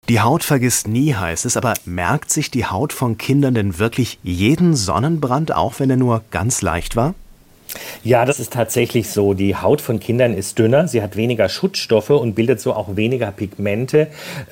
Die Haut vergisst nie, heißt es, aber merkt sich die Haut von Kindern denn wirklich jeden Sonnenbrand, auch wenn er nur ganz leicht war? Ja, das ist tatsächlich so. Die Haut von Kindern ist dünner, sie hat weniger Schutzstoffe und bildet so auch weniger Pigmente,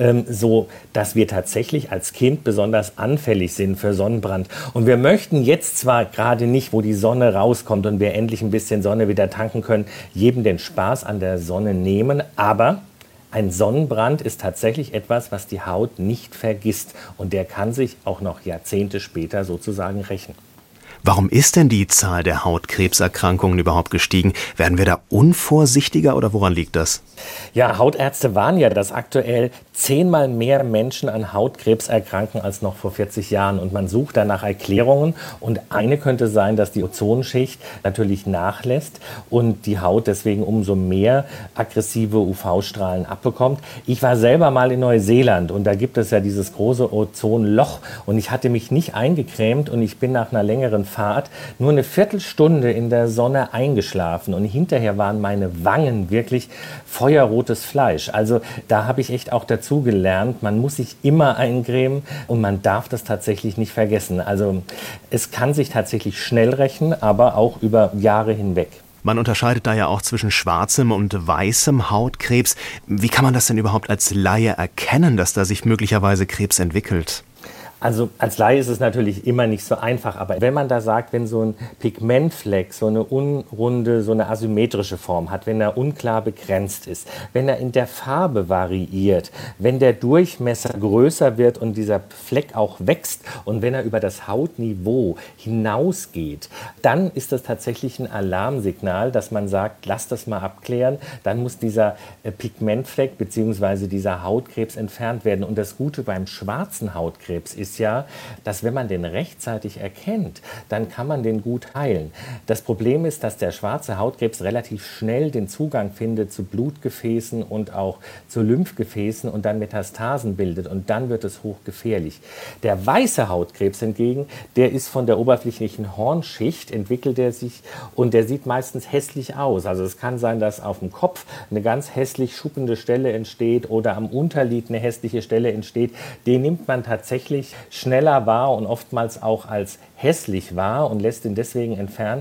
so dass wir tatsächlich als Kind besonders anfällig sind für Sonnenbrand. Und wir möchten jetzt zwar gerade nicht, wo die Sonne rauskommt und wir endlich ein bisschen Sonne wieder tanken können, jedem den Spaß an der Sonne nehmen, aber ein Sonnenbrand ist tatsächlich etwas, was die Haut nicht vergisst und der kann sich auch noch Jahrzehnte später sozusagen rächen. Warum ist denn die Zahl der Hautkrebserkrankungen überhaupt gestiegen? Werden wir da unvorsichtiger oder woran liegt das? Ja, Hautärzte warnen ja, dass aktuell 10-mal mehr Menschen an Hautkrebs erkranken als noch vor 40 Jahren. Und man sucht danach Erklärungen. Und eine könnte sein, dass die Ozonschicht natürlich nachlässt und die Haut deswegen umso mehr aggressive UV-Strahlen abbekommt. Ich war selber mal in Neuseeland und da gibt es ja dieses große Ozonloch. Und ich hatte mich nicht eingecremt und ich bin nach einer längeren Fahrt nur eine Viertelstunde in der Sonne eingeschlafen. Und hinterher waren meine Wangen wirklich feuerrotes Fleisch. Also da habe ich echt auch dazu gelernt, man muss sich immer eincremen und man darf das tatsächlich nicht vergessen. Also es kann sich tatsächlich schnell rächen, aber auch über Jahre hinweg. Man unterscheidet da ja auch zwischen schwarzem und weißem Hautkrebs. Wie kann man das denn überhaupt als Laie erkennen, dass da sich möglicherweise Krebs entwickelt? Also als Laie ist es natürlich immer nicht so einfach, aber wenn man da sagt, wenn so ein Pigmentfleck so eine unrunde, so eine asymmetrische Form hat, wenn er unklar begrenzt ist, wenn er in der Farbe variiert, wenn der Durchmesser größer wird und dieser Fleck auch wächst und wenn er über das Hautniveau hinausgeht, dann ist das tatsächlich ein Alarmsignal, dass man sagt, lass das mal abklären, dann muss dieser Pigmentfleck bzw. dieser Hautkrebs entfernt werden. Und das Gute beim schwarzen Hautkrebs ist ja, dass wenn man den rechtzeitig erkennt, dann kann man den gut heilen. Das Problem ist, dass der schwarze Hautkrebs relativ schnell den Zugang findet zu Blutgefäßen und auch zu Lymphgefäßen und dann Metastasen bildet und dann wird es hochgefährlich. Der weiße Hautkrebs hingegen, der ist von der oberflächlichen Hornschicht, entwickelt er sich und der sieht meistens hässlich aus. Also es kann sein, dass auf dem Kopf eine ganz hässlich schuppende Stelle entsteht oder am Unterlid eine hässliche Stelle entsteht. Den nimmt man tatsächlich schneller wahr und oftmals auch als hässlich wahr und lässt ihn deswegen entfernen.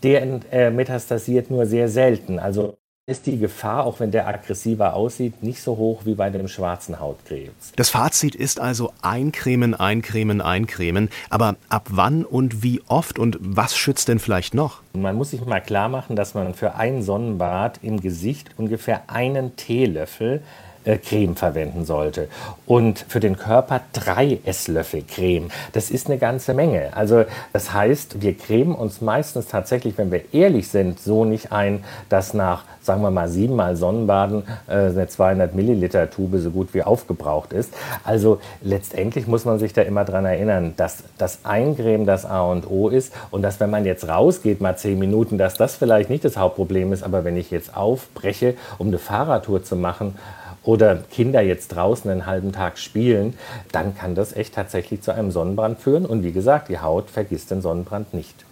Der metastasiert nur sehr selten. Also ist die Gefahr, auch wenn der aggressiver aussieht, nicht so hoch wie bei dem schwarzen Hautkrebs. Das Fazit ist also eincremen, eincremen, eincremen. Aber ab wann und wie oft und was schützt denn vielleicht noch? Man muss sich mal klar machen, dass man für ein Sonnenbad im Gesicht ungefähr einen Teelöffel Creme verwenden sollte. Und für den Körper 3 Esslöffel Creme. Das ist eine ganze Menge. Also das heißt, wir cremen uns meistens tatsächlich, wenn wir ehrlich sind, so nicht ein, dass nach, sagen wir mal, 7-mal Sonnenbaden eine 200 Milliliter Tube so gut wie aufgebraucht ist. Also letztendlich muss man sich da immer dran erinnern, dass das Eincremen das A und O ist und dass, wenn man jetzt rausgeht, mal 10 Minuten, dass das vielleicht nicht das Hauptproblem ist, aber wenn ich jetzt aufbreche, um eine Fahrradtour zu machen, oder Kinder jetzt draußen einen halben Tag spielen, dann kann das echt tatsächlich zu einem Sonnenbrand führen. Und wie gesagt, die Haut vergisst den Sonnenbrand nicht.